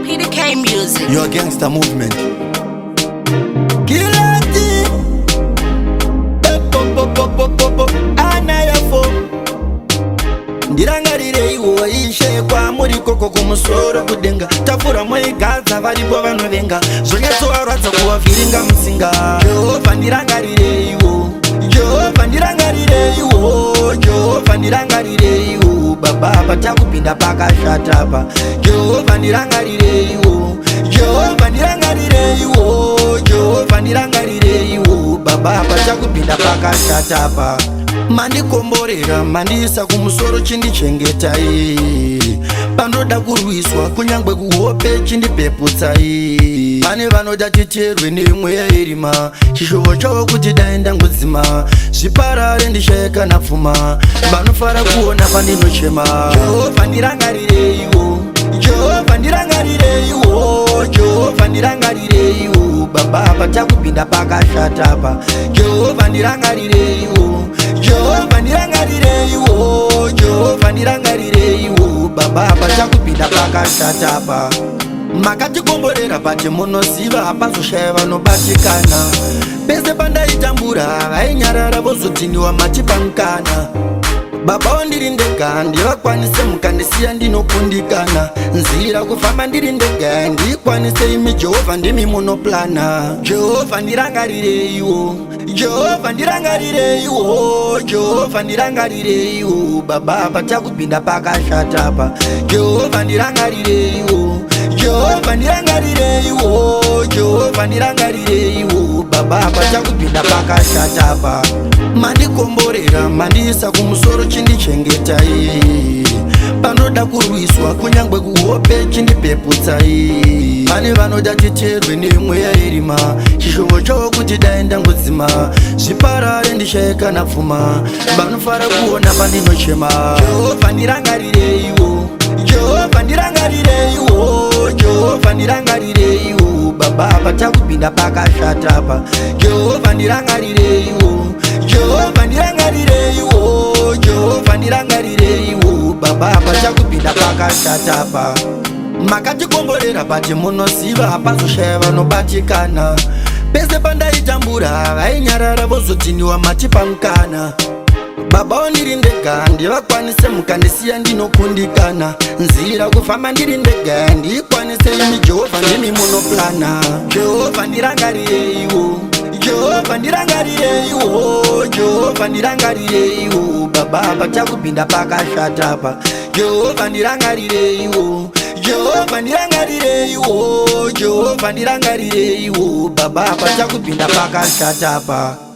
PDK Music. Your gangster movement. Kilati. Anayafo. Ndirangarire iwo ishe kwa muri koko kumusoro kudenga tafura mwegaza varipo vanovenga zvonyatso varwadza kuvaviringa musinga. Jehova ndirangarire iwo, Jehova ndirangarire iwo, Jehova ndirangarire iwo, baba patakupinda pakashatapa. Jehova ndirangarire iwo, Jehova ndirangarire iwo, Jehova ndirangarire iwo, baba patakupinda pakashatapa. Mandikomborera mandiisa kumusoro chindichengetai, panoda kurwiswa kunyangwe kuhope chindipeputsa-i. Pane vanoda titerwe nemweya irima, chishovo chavo kuti daenda ngodzima, zviparare ndishayeka napfuma, vanofara kuona pandinochema. Jehova ndirangarire iwo, Jehova ndirangarire iwo, Jehova ndirangarire iwo, baba patakupinda pakashatapa. Jehova ndirangarire iwo, Jehova ndirangarire iwo, Jehova ndirangarire iwo, baba patakupinda pakashatapa. Makatikomborera pati munoziva hapazoshaya vanobatikana, pese pandaitambura vainyarara vozotiniwa matipamukana. Baba wandiri ndega ndivakwanise mukandisiya ndinokundikana, nzira kufamba ndiri ndega ndikwanise imi Jehovha ndimi munoplana. Jehova ndirangarire iwo, Jehova ndirangarire iwo, Jehova ndirangarire iwo, baba patakupinda pakashatapa. Jehova ndirangarire iwo, Jehova ndirangarire iwo, Jehova ndirangarire iwo, baba patakupinda pakashatapa. Mandikomborera mandiisa kumusoro chindichengetai, panoda kurwiswa kunyangwe kuhope chindipeputsa-i. Pane vanoda titerwe nemweya irima, chishovo chavo kuti daenda ngodzima, zviparare ndishayeka napfuma, vanofara kuona pandinochema. Jehova ndirangarire iwo, Jehova ndirangarire iwo, Jehova ndirangarire iwo, baba patakupinda pakashatapa. Jehova ndirangarire iwo, Jehova ndirangarire iwo, Jehova ndirangarire iwo, baba patakupinda pakashatapa. Makatikomborera pati munoziva hapazoshaya vanobatikana, pese pandaitambura vainyarara vozotiniwa matipamukana. Baba wandiri ndega ndivakwanise mukandisiya ndinokundikana, nzira kufamba ndiri ndega ndikwanise imi Jehovha ndimi munoplana. Jehova ndirangarire iwo, Jehova ndirangarire iwo, Jehova ndirangarire iwo, baba patakupinda pakashatapa. Jehova ndirangarire iwo, Jehova ndirangarire iwo, Jehova ndirangarire iwo, baba patakupinda pakashatapa.